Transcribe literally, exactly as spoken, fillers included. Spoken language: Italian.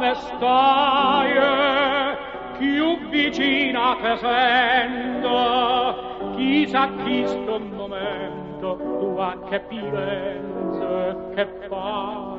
me stai più vicina che sento, chissà chi sto momento tua che piense che fa.